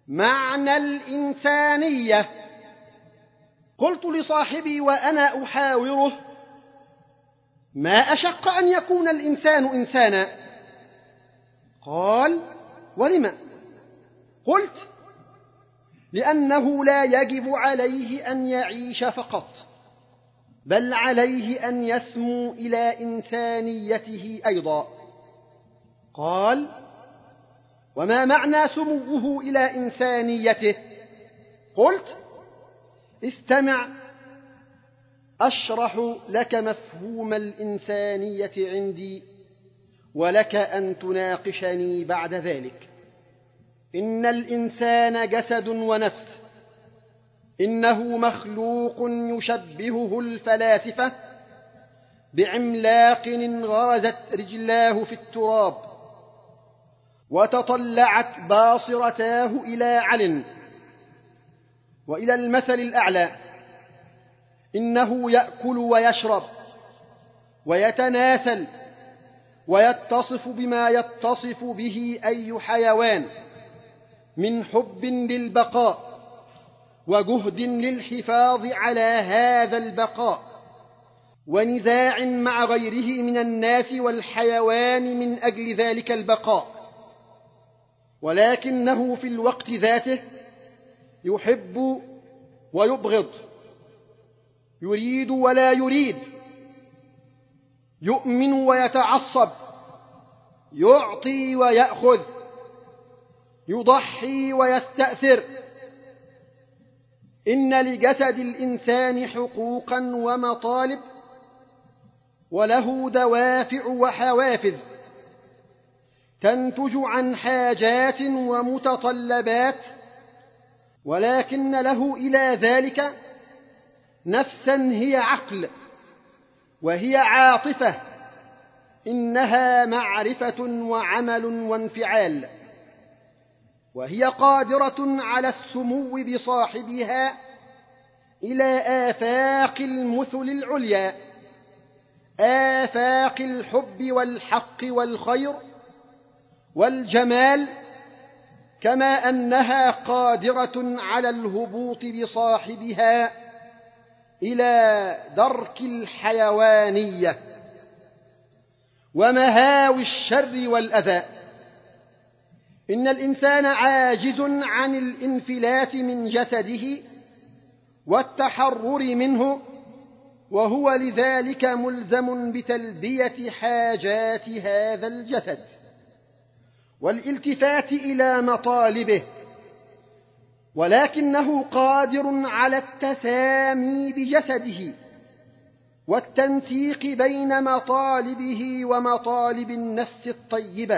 معنى الإنسانية. قلت لصاحبي وأنا أحاوره: ما أشق أن يكون الإنسان إنسانا؟ قال: ولم؟ قلت: لأنه لا يجب عليه أن يعيش فقط، بل عليه أن يسمو إلى إنسانيته أيضا. قال: وما معنى سموه إلى إنسانيته؟ قلت: استمع أشرح لك مفهوم الإنسانية عندي، ولك أن تناقشني بعد ذلك. إن الإنسان جسد ونفس، إنه مخلوق يشبهه الفلاسفة بعملاق انغرزت رجلاه في التراب وتطلعت باصرتاه إلى عل وإلى المثل الأعلى. إنه يأكل ويشرب ويتناسل ويتصف بما يتصف به أي حيوان من حب للبقاء وجهد للحفاظ على هذا البقاء ونزاع مع غيره من الناس والحيوان من أجل ذلك البقاء، ولكنه في الوقت ذاته يحب ويبغض، يريد ولا يريد، يؤمن ويتعصب، يعطي ويأخذ، يضحي ويستأثر. إن لجسد الإنسان حقوقا ومطالب، وله دوافع وحوافز تنتج عن حاجات ومتطلبات، ولكن له إلى ذلك نفسا هي عقل وهي عاطفة، إنها معرفة وعمل وانفعال، وهي قادرة على السمو بصاحبها إلى آفاق المثل العليا، آفاق الحب والحق والخير والجمال، كما أنها قادرة على الهبوط بصاحبها إلى درك الحيوانية ومهاوي الشر والأذى. إن الإنسان عاجز عن الانفلات من جسده والتحرر منه، وهو لذلك ملزم بتلبية حاجات هذا الجسد والالتفات إلى مطالبه، ولكنه قادر على التسامي بجسده والتنسيق بين مطالبه ومطالب النفس الطيبة،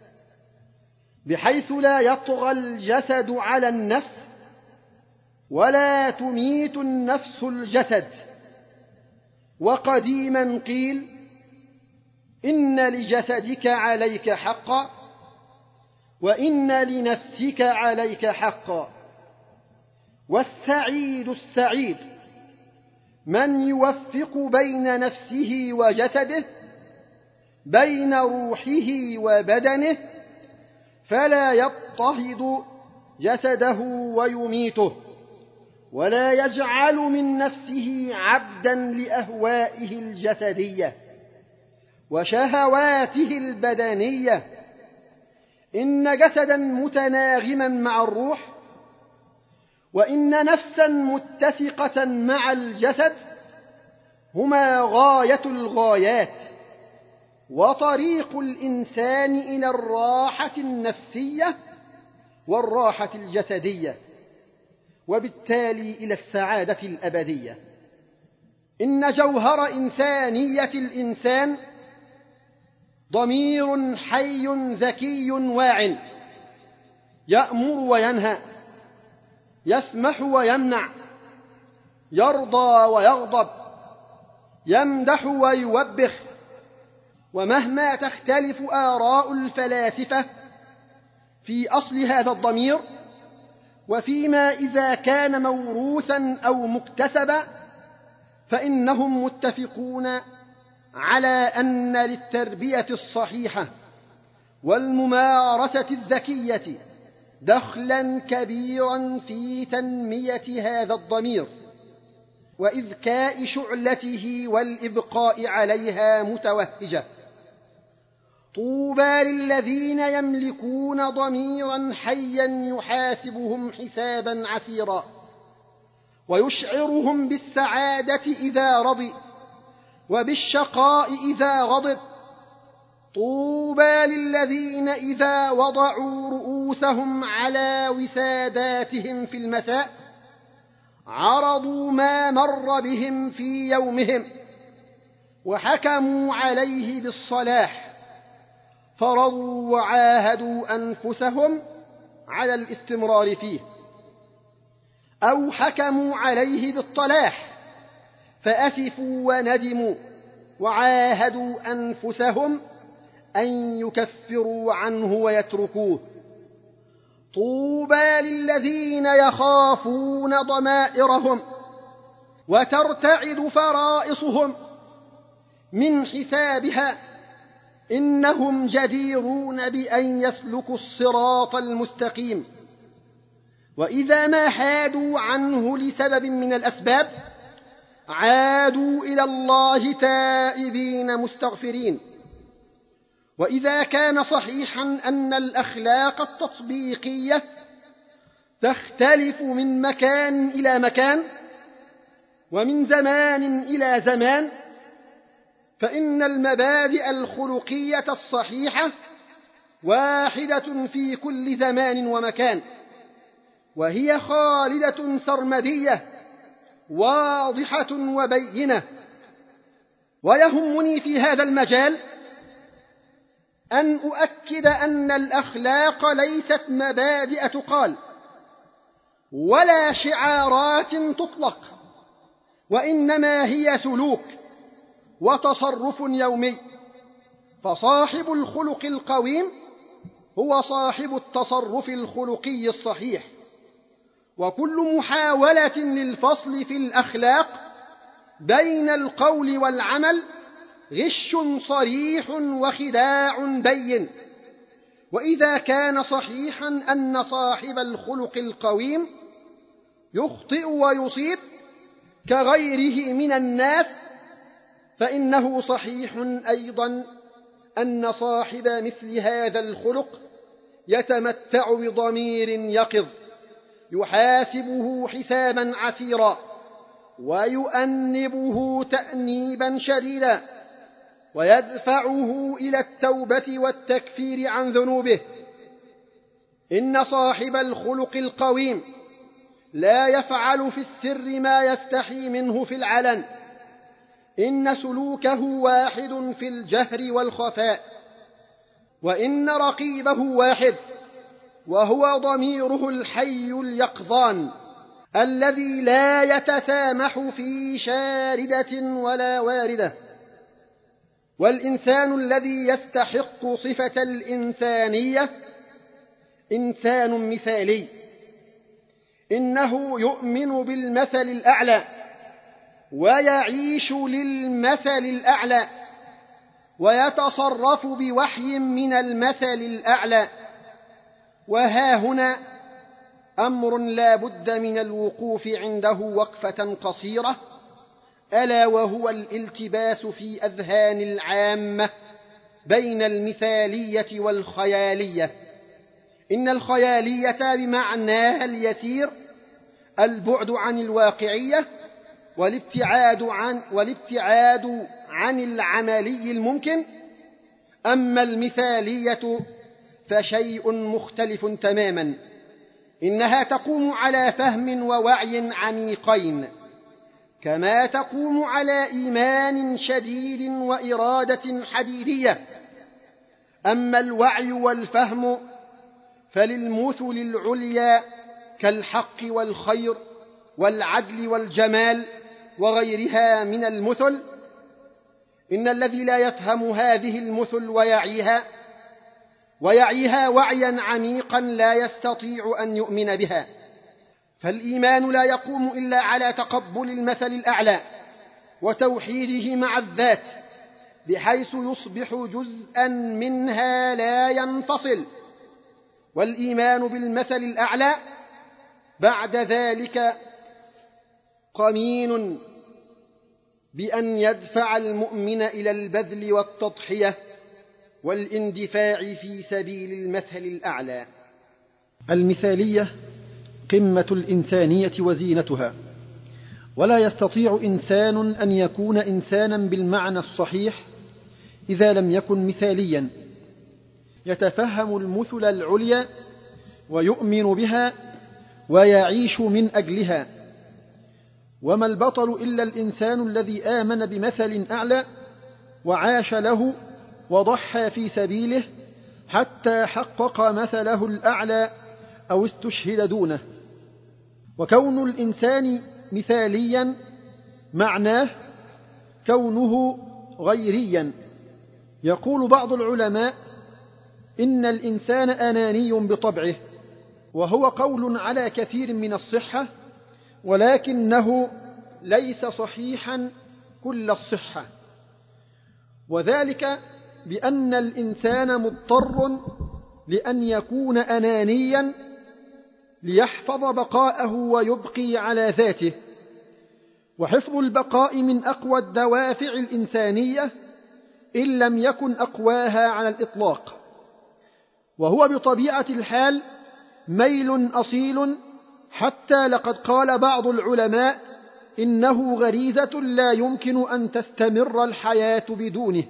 بحيث لا يطغى الجسد على النفس ولا تميت النفس الجسد. وقديما قيل: إن لجسدك عليك حقا، وإن لنفسك عليك حقا. والسعيد السعيد من يوفق بين نفسه وجسده، بين روحه وبدنه، فلا يضطهد جسده ويميته، ولا يجعل من نفسه عبدا لأهوائه الجسدية وشهواته البدنية. إن جسدا متناغما مع الروح، وإن نفسا متسقة مع الجسد، هما غاية الغايات وطريق الإنسان إلى الراحة النفسية والراحة الجسدية، وبالتالي إلى السعادة الأبدية. إن جوهر إنسانية الإنسان ضمير حي ذكي واع، يأمر وينهى، يسمح ويمنع، يرضى ويغضب، يمدح ويوبخ. ومهما تختلف آراء الفلاسفة في أصل هذا الضمير، وفيما إذا كان موروثا أو مكتسبا، فإنهم متفقون على أن للتربية الصحيحة والممارسة الذكية دخلا كبيرا في تنمية هذا الضمير وإذكاء شعلته والإبقاء عليها متوهجة. طوبى للذين يملكون ضميرا حيا يحاسبهم حسابا عسيرا ويشعرهم بالسعادة إذا رضي وبالشقاء إذا غضب. طوبى للذين إذا وضعوا رؤوسهم على وساداتهم في المساء عرضوا ما مر بهم في يومهم وحكموا عليه بالصلاح، فرضوا وعاهدوا أنفسهم على الاستمرار فيه، أو حكموا عليه بالطلاح فأسفوا وندموا وعاهدوا أنفسهم أن يكفروا عنه ويتركوه. طوبى للذين يخافون ضمائرهم وترتعد فرائصهم من حسابها، إنهم جديرون بأن يسلكوا الصراط المستقيم. وإذا ما حادوا عنه لسبب من الأسباب عادوا إلى الله تائبين مستغفرين. وإذا كان صحيحا أن الأخلاق التطبيقية تختلف من مكان إلى مكان ومن زمان إلى زمان، فإن المبادئ الخلقية الصحيحة واحدة في كل زمان ومكان، وهي خالدة سرمدية واضحة وبينة. ويهمني في هذا المجال أن أؤكد أن الأخلاق ليست مبادئ تقال ولا شعارات تطلق، وإنما هي سلوك وتصرف يومي. فصاحب الخلق القويم هو صاحب التصرف الخلقي الصحيح. وكل محاولة للفصل في الأخلاق بين القول والعمل غش صريح وخداع بين. وإذا كان صحيحا أن صاحب الخلق القويم يخطئ ويصيب كغيره من الناس، فإنه صحيح أيضا أن صاحب مثل هذا الخلق يتمتع بضمير يقظ يحاسبه حسابا عسيرا ويؤنبه تأنيبا شديدا ويدفعه إلى التوبة والتكفير عن ذنوبه. إن صاحب الخلق القويم لا يفعل في السر ما يستحي منه في العلن، إن سلوكه واحد في الجهر والخفاء، وإن رقيبه واحد وهو ضميره الحي اليقظان الذي لا يتسامح في شاردة ولا واردة. والإنسان الذي يستحق صفة الإنسانية إنسان مثالي، إنه يؤمن بالمثل الأعلى ويعيش للمثل الأعلى ويتصرف بوحي من المثل الأعلى. وها هنا أمر لا بد من الوقوف عنده وقفة قصيرة، ألا وهو الالتباس في أذهان العامة بين المثالية والخيالية. إن الخيالية بمعناها اليسير البعد عن الواقعية والابتعاد عن العملي الممكن، أما المثالية فشيء مختلف تماما. إنها تقوم على فهم ووعي عميقين، كما تقوم على إيمان شديد وإرادة حديدية. أما الوعي والفهم فللمثل العليا كالحق والخير والعدل والجمال وغيرها من المثل. إن الذي لا يفهم هذه المثل ويعيها وعيا عميقا لا يستطيع أن يؤمن بها. فالإيمان لا يقوم إلا على تقبل المثل الأعلى وتوحيده مع الذات، بحيث يصبح جزءا منها لا ينفصل. والإيمان بالمثل الأعلى بعد ذلك قمين بأن يدفع المؤمن إلى البذل والتضحية والاندفاع في سبيل المثل الأعلى. المثالية قمة الإنسانية وزينتها، ولا يستطيع إنسان أن يكون إنسانا بالمعنى الصحيح إذا لم يكن مثاليا، يتفهم المثل العليا ويؤمن بها ويعيش من أجلها. وما البطل إلا الإنسان الذي آمن بمثل أعلى وعاش له وضحى في سبيله حتى حقق مثله الأعلى أو استشهد دونه. وكون الإنسان مثاليا معناه كونه غيريا. يقول بعض العلماء إن الإنسان أناني بطبعه، وهو قول على كثير من الصحة، ولكنه ليس صحيحا كل الصحة، وذلك بأن الإنسان مضطر لأن يكون أنانيا ليحفظ بقاءه ويبقي على ذاته. وحفظ البقاء من أقوى الدوافع الإنسانية إن لم يكن أقواها على الإطلاق، وهو بطبيعة الحال ميل أصيل، حتى لقد قال بعض العلماء إنه غريزة لا يمكن أن تستمر الحياة بدونه.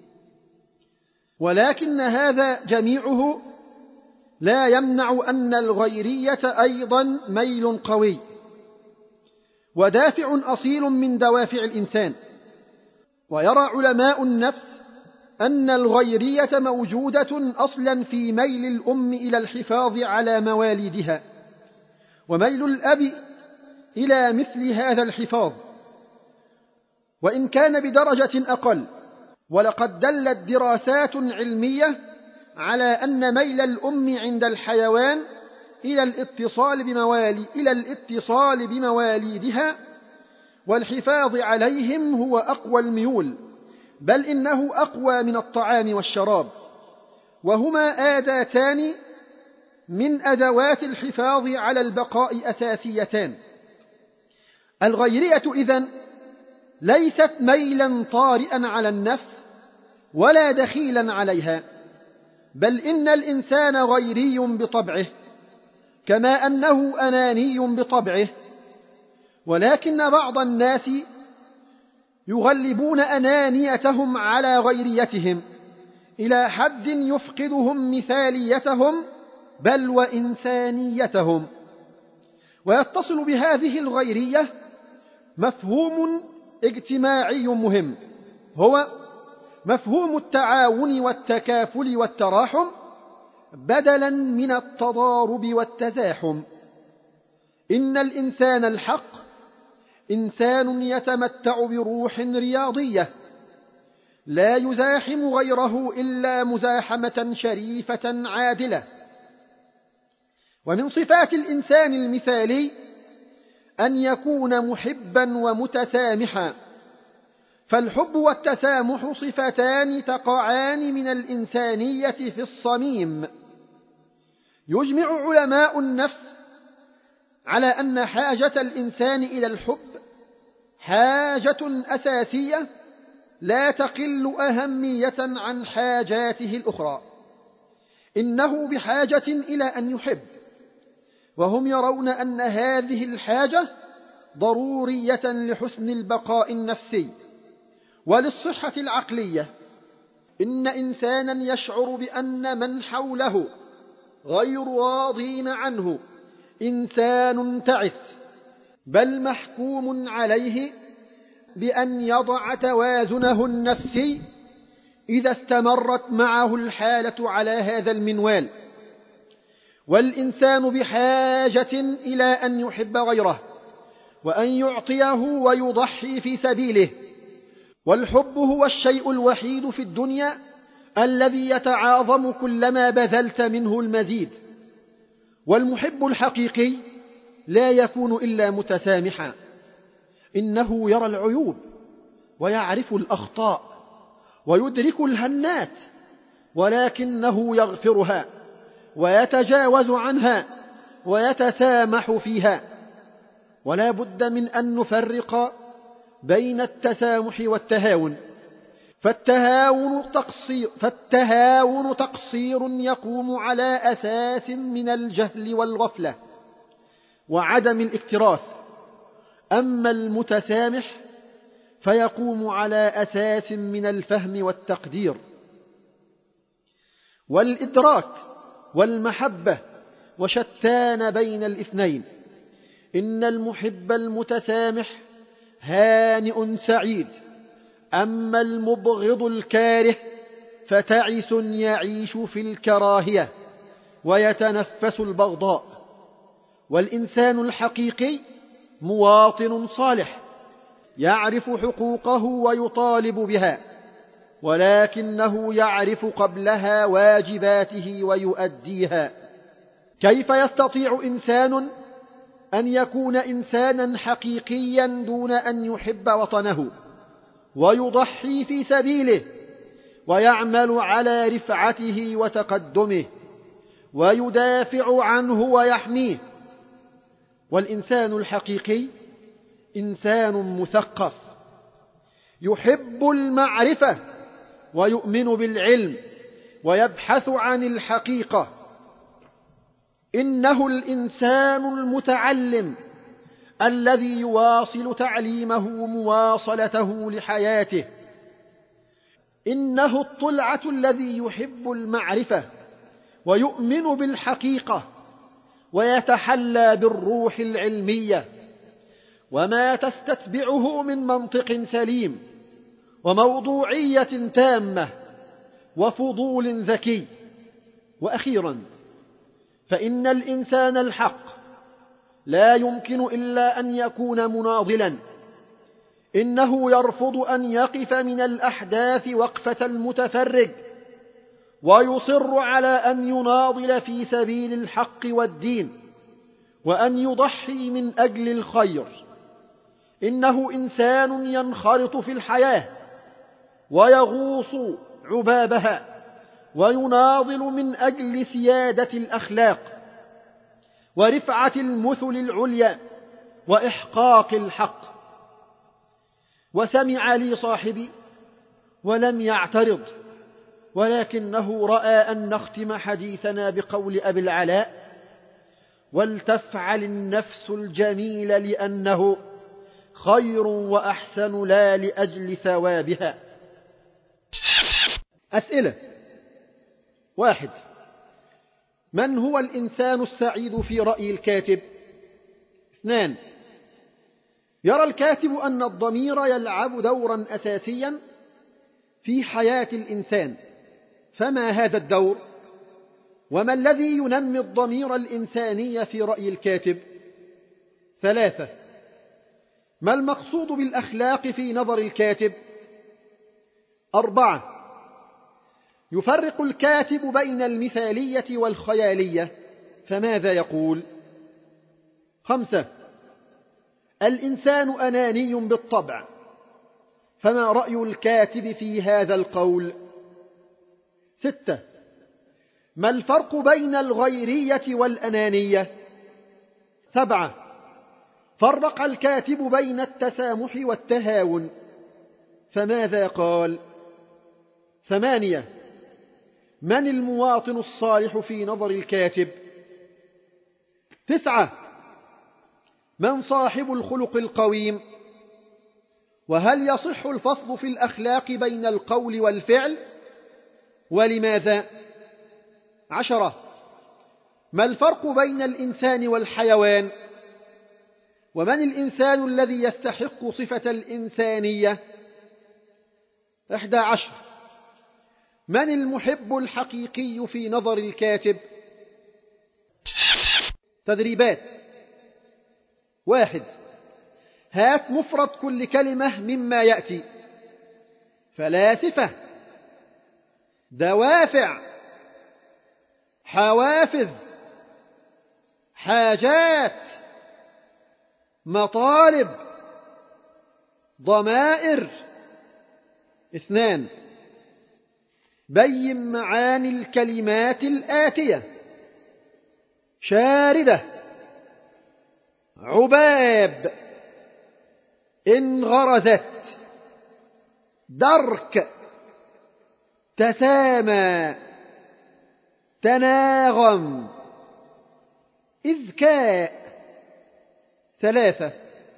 ولكن هذا جميعه لا يمنع أن الغيرية أيضا ميل قوي ودافع أصيل من دوافع الإنسان. ويرى علماء النفس أن الغيرية موجودة أصلا في ميل الأم إلى الحفاظ على مواليدها، وميل الأب إلى مثل هذا الحفاظ، وإن كان بدرجة أقل. ولقد دلت دراسات علمية على أن ميل الأم عند الحيوان إلى الاتصال بمواليدها والحفاظ عليهم هو أقوى الميول، بل إنه أقوى من الطعام والشراب، وهما آداتان من أدوات الحفاظ على البقاء أساسيتان. الغيرية إذن ليست ميلا طارئا على النفس ولا دخيلا عليها، بل إن الإنسان غيري بطبعه كما أنه أناني بطبعه، ولكن بعض الناس يغلبون أنانيتهم على غيريتهم إلى حد يفقدهم مثاليتهم بل وإنسانيتهم. ويتصل بهذه الغيرية مفهوم اجتماعي مهم، هو مفهوم التعاون والتكافل والتراحم بدلا من التضارب والتزاحم. إن الإنسان الحق إنسان يتمتع بروح رياضية لا يزاحم غيره إلا مزاحمة شريفة عادلة. ومن صفات الإنسان المثالي أن يكون محبا ومتسامحا، فالحب والتسامح صفتان تقعان من الإنسانية في الصميم. يجمع علماء النفس على أن حاجة الإنسان إلى الحب حاجة أساسية لا تقل أهمية عن حاجاته الأخرى. إنه بحاجة إلى أن يحب، وهم يرون أن هذه الحاجة ضرورية لحسن البقاء النفسي وللصحة العقلية. إن إنسانا يشعر بأن من حوله غير راضين عنه إنسان تعس، بل محكوم عليه بأن يضع توازنه النفسي إذا استمرت معه الحالة على هذا المنوال. والإنسان بحاجة إلى أن يحب غيره وأن يعطيه ويضحي في سبيله، والحب هو الشيء الوحيد في الدنيا الذي يتعاظم كلما بذلت منه المزيد. والمحب الحقيقي لا يكون إلا متسامحا، إنه يرى العيوب ويعرف الأخطاء ويدرك الهنات، ولكنه يغفرها ويتجاوز عنها ويتسامح فيها. ولا بد من أن نفرق بين التسامح والتهاون، فالتهاون تقصير يقوم على أساس من الجهل والغفلة وعدم الاكتراث، أما المتسامح فيقوم على أساس من الفهم والتقدير والإدراك والمحبة، وشتان بين الاثنين. إن المحب المتسامح هانئ سعيد، أما المبغض الكاره فتعس يعيش في الكراهية ويتنفس البغضاء. والإنسان الحقيقي مواطن صالح يعرف حقوقه ويطالب بها، ولكنه يعرف قبلها واجباته ويؤديها. كيف يستطيع إنسان أن يكون إنسانا حقيقيا دون أن يحب وطنه ويضحي في سبيله ويعمل على رفعته وتقدمه ويدافع عنه ويحميه؟ والإنسان الحقيقي إنسان مثقف يحب المعرفة ويؤمن بالعلم ويبحث عن الحقيقة. إنه الإنسان المتعلم الذي يواصل تعليمه مواصلته لحياته. إنه الطلعة الذي يحب المعرفة ويؤمن بالحقيقة ويتحلى بالروح العلمية وما تستتبعه من منطق سليم وموضوعية تامة وفضول ذكي. وأخيرا، فإن الإنسان الحق لا يمكن إلا أن يكون مناضلا. إنه يرفض أن يقف من الأحداث وقفة المتفرج، ويصر على أن يناضل في سبيل الحق والدين وأن يضحي من أجل الخير. إنه إنسان ينخرط في الحياة ويغوص عبابها ويناضل من أجل سيادة الأخلاق ورفعة المثل العليا وإحقاق الحق. وسمع لي صاحبي ولم يعترض، ولكنه رأى أن نختم حديثنا بقول أبي العلاء: ولتفعل النفس الجميل لأنه خير وأحسن لا لأجل ثوابها. أسئلة: 1. من هو الإنسان السعيد في رأي الكاتب؟ 2. يرى الكاتب أن الضمير يلعب دورا أساسيا في حياة الإنسان، فما هذا الدور؟ وما الذي ينمي الضمير الإنساني في رأي الكاتب؟ 3. ما المقصود بالأخلاق في نظر الكاتب؟ 4. يفرق الكاتب بين المثالية والخيالية، فماذا يقول؟ 5. الإنسان أناني بالطبع، فما رأي الكاتب في هذا القول؟ 6. ما الفرق بين الغيرية والأنانية؟ 7. فرق الكاتب بين التسامح والتهاون، فماذا قال؟ 8. من المواطن الصالح في نظر الكاتب؟ 9. من صاحب الخلق القويم؟ وهل يصح الفصل في الأخلاق بين القول والفعل؟ ولماذا؟ 10. ما الفرق بين الإنسان والحيوان؟ ومن الإنسان الذي يستحق صفة الإنسانية؟ 11. من المحب الحقيقي في نظر الكاتب؟ تدريبات: 1. هات مفرد كل كلمة مما يأتي: فلاسفة، دوافع، حوافز، حاجات، مطالب، ضمائر. 2. بين معاني الكلمات الآتية: شاردة، عباب، انغرزت، درك، تسامى، تناغم، إذكاء. 3.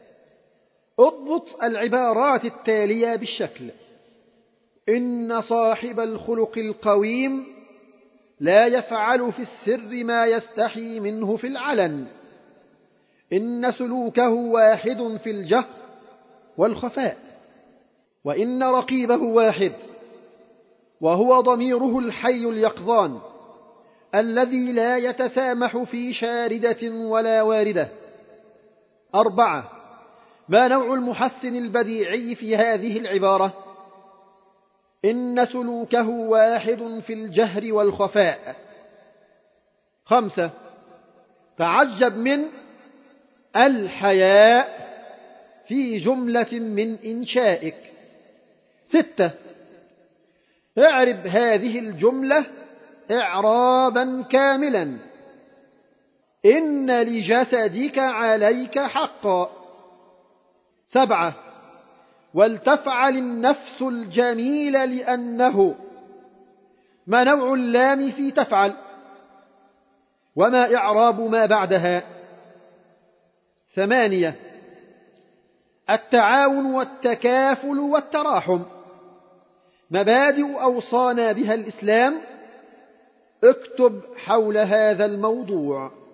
اضبط العبارات التالية بالشكل: إن صاحب الخلق القويم لا يفعل في السر ما يستحي منه في العلن. إن سلوكه واحد في الجهر والخفاء. وإن رقيبه واحد، وهو ضميره الحي اليقظان الذي لا يتسامح في شاردة ولا واردة. 4. ما نوع المحسن البديعي في هذه العبارة؟ إن سلوكه واحد في الجهر والخفاء. 5. تعجب من الحياء في جملة من إنشائك. 6. اعرب هذه الجملة إعرابا كاملا: إن لجسدك عليك حقا. 7. ولتفعل النفس الجميل لأنه. ما نوع اللام في تفعل؟ وما إعراب ما بعدها؟ 8. التعاون والتكافل والتراحم مبادئ أوصانا بها الإسلام. اكتب حول هذا الموضوع.